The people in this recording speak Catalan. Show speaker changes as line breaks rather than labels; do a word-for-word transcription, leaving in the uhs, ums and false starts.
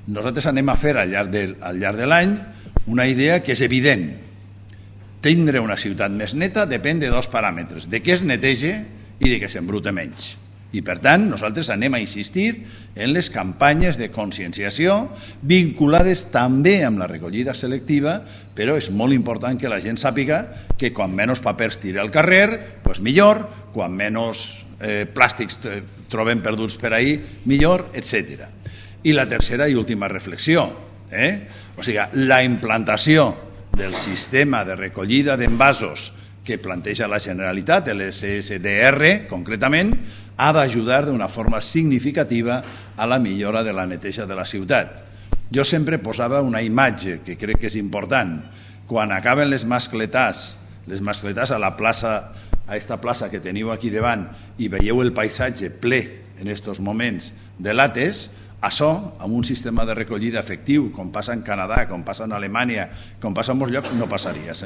nosaltres anem a fer al llarg de, al llarg de l'any una idea que és evident. Tindre una ciutat més neta depèn de dos paràmetres, de què es neteja i de què s'embruta menys. I, per tant, nosaltres anem a insistir en les campanyes de conscienciació vinculades també amb la recollida selectiva, però és molt important que la gent sàpiga que quan menys papers tiri al carrer, doncs millor, quan menys eh, plàstics trobem perduts per ahí, millor, etcètera. I la tercera i última reflexió, eh? o sigui, la implantació del sistema de recollida d'envasos que planteja la Generalitat, l'S S D R concretament, ha d'ajudar d'una forma significativa a la millora de la neteja de la ciutat. Jo sempre posava una imatge que crec que és important. Quan acaben les mascletàs, les mascletàs a la plaça, a esta plaça que teniu aquí davant, i veieu el paisatge ple en aquests moments de lates, això, amb un sistema de recollida efectiu, com passa en Canadà, com passa en Alemanya, com passa en molts llocs, no passaria.